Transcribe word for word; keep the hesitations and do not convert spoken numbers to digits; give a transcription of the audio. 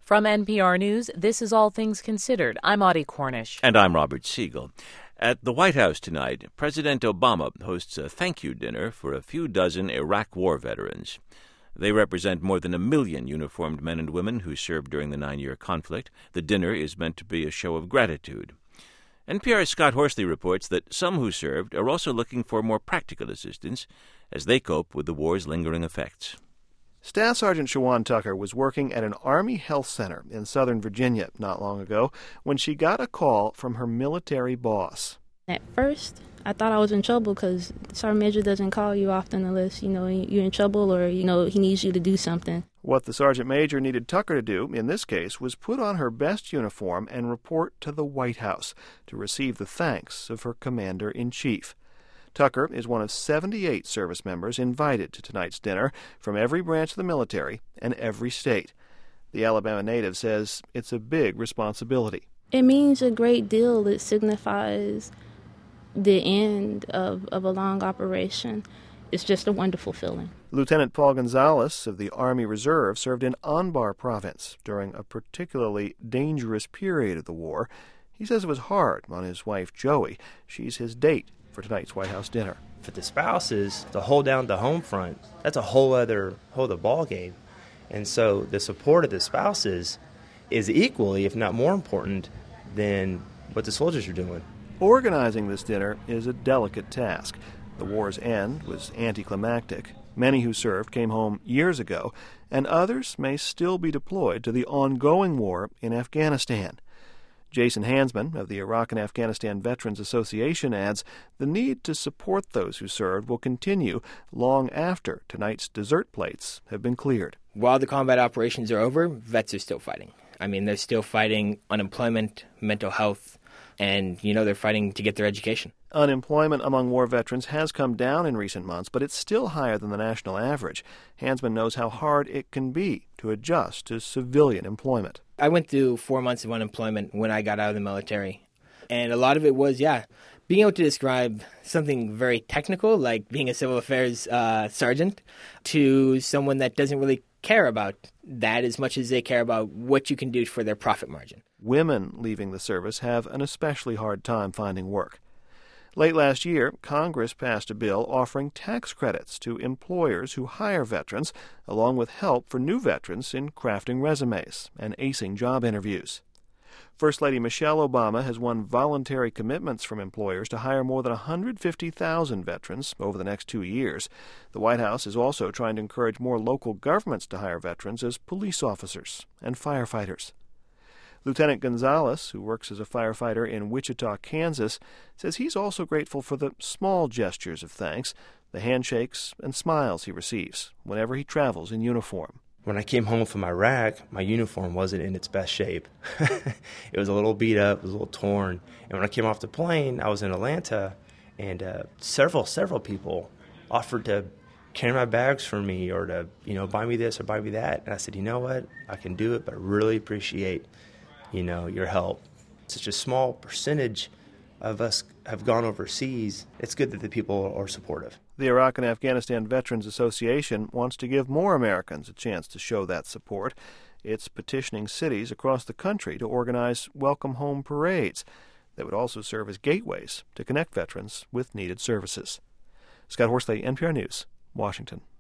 From N P R News, this is All Things Considered. I'm Audie Cornish. And I'm Robert Siegel. At the White House tonight, President Obama hosts a thank you dinner for a few dozen Iraq War veterans. They represent more than a million uniformed men and women who served during the nine-year conflict. The dinner is meant to be a show of gratitude. N P R's Scott Horsley reports that some who served are also looking for more practical assistance as they cope with the war's lingering effects. Staff Sergeant Shawan Tucker was working at an Army health center in Southern Virginia not long ago when she got a call from her military boss. At first, I thought I was in trouble because Sergeant Major doesn't call you often unless, you know, you're in trouble or, you know, he needs you to do something. What the Sergeant Major needed Tucker to do, in this case, was put on her best uniform and report to the White House to receive the thanks of her Commander-in-Chief. Tucker is one of seventy-eight service members invited to tonight's dinner from every branch of the military and every state. The Alabama native says it's a big responsibility. It means a great deal. It signifies the end of, of a long operation. It's just a wonderful feeling. Lieutenant Paul Gonzalez of the Army Reserve served in Anbar province during a particularly dangerous period of the war. He says it was hard on his wife, Joey. She's his date for tonight's White House dinner. For the spouses to hold down the home front, that's a whole other whole other ball game. And so the support of the spouses is equally, if not more important, than what the soldiers are doing. Organizing this dinner is a delicate task. The war's end was anticlimactic. Many who served came home years ago, and others may still be deployed to the ongoing war in Afghanistan. Jason Hansman of the Iraq and Afghanistan Veterans Association adds the need to support those who served will continue long after tonight's dessert plates have been cleared. While the combat operations are over, vets are still fighting. I mean, they're still fighting unemployment, mental health, and, you know, they're fighting to get their education. Unemployment among war veterans has come down in recent months, but it's still higher than the national average. Hansman knows how hard it can be to adjust to civilian employment. I went through four months of unemployment when I got out of the military. And a lot of it was, yeah, being able to describe something very technical, like being a civil affairs uh, sergeant, to someone that doesn't really care about that as much as they care about what you can do for their profit margin. Women leaving the service have an especially hard time finding work. Late last year, Congress passed a bill offering tax credits to employers who hire veterans, along with help for new veterans in crafting resumes and acing job interviews. First Lady Michelle Obama has won voluntary commitments from employers to hire more than one hundred fifty thousand veterans over the next two years. The White House is also trying to encourage more local governments to hire veterans as police officers and firefighters. Lieutenant Gonzalez, who works as a firefighter in Wichita, Kansas, says he's also grateful for the small gestures of thanks, the handshakes and smiles he receives whenever he travels in uniform. When I came home from Iraq, my uniform wasn't in its best shape. It was a little beat up, it was a little torn. And when I came off the plane, I was in Atlanta, and uh, several, several people offered to carry my bags for me or to, you know, buy me this or buy me that. And I said, you know what, I can do it, but I really appreciate you know, your help. Such a small percentage of us have gone overseas. It's good that the people are supportive. The Iraq and Afghanistan Veterans Association wants to give more Americans a chance to show that support. It's petitioning cities across the country to organize welcome home parades that would also serve as gateways to connect veterans with needed services. Scott Horsley, N P R News, Washington.